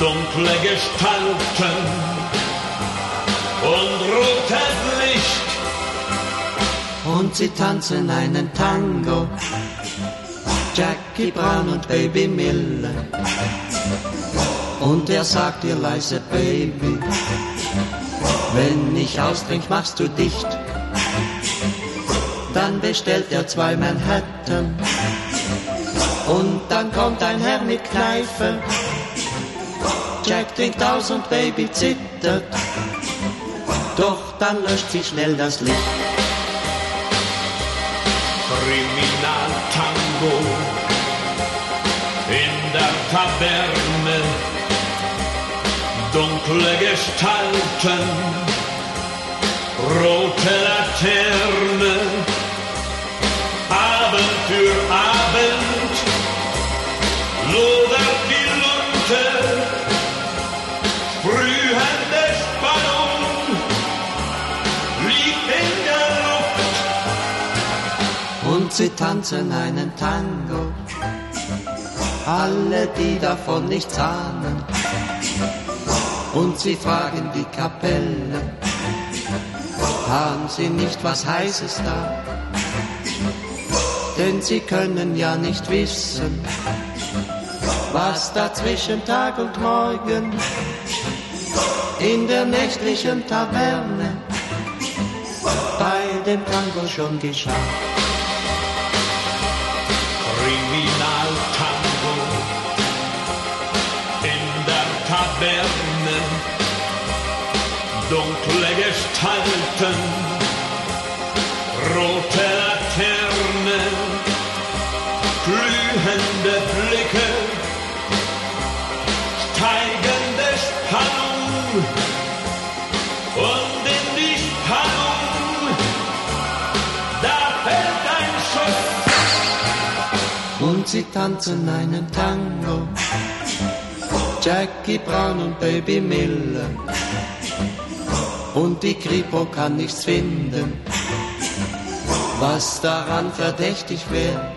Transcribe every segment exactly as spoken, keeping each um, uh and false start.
dunkle Gestalten und rotes Licht. Und sie tanzen einen Tango, Jackie Brown und Baby Miller. Und er sagt ihr leise, Baby, wenn ich austrink, machst du dicht. Dann bestellt er zwei Manhattan und dann kommt ein Herr mit Kneife. Jack trinkt aus und Baby zittert, doch dann löscht sie schnell das Licht. Kriminaltango in der Taverne, dunkle Gestalten, rote Laterne, Abend für Abend lodert die Lunte, sprühende Spannung liegt in der Luft. Und sie tanzen einen Tango, alle, die davon nichts ahnen. Und sie fragen die Kapelle, haben sie nicht was Heißes da? Denn sie können ja nicht wissen, was da zwischen Tag und Morgen in der nächtlichen Taverne bei dem Tango schon geschah. Kriminaltango in der Taverne, dunkle Gestalten, rote Laterne, glühende Blicke, steigende Spannung und in die Spannung, da fällt ein Schuss. Und sie tanzen einen Tango, Jackie Brown und Baby Miller. Und die Kripo kann nichts finden, was daran verdächtig wäre.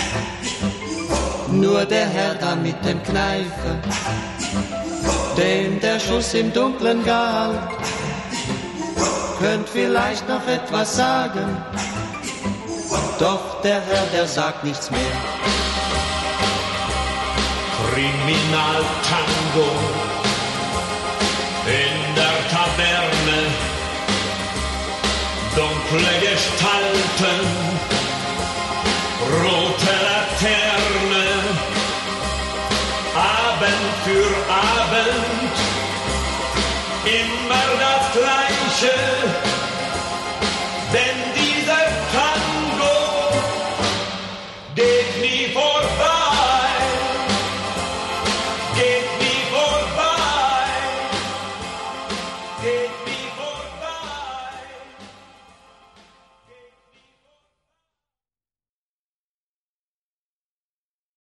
Nur der Herr da mit dem Kneifer, dem der Schuss im Dunkeln galt, könnt vielleicht noch etwas sagen, doch der Herr, der sagt nichts mehr. Kriminaltango in der Taverne, dunkle Gestalten, rote Laterne, Abend für Abend, immer das Gleiche.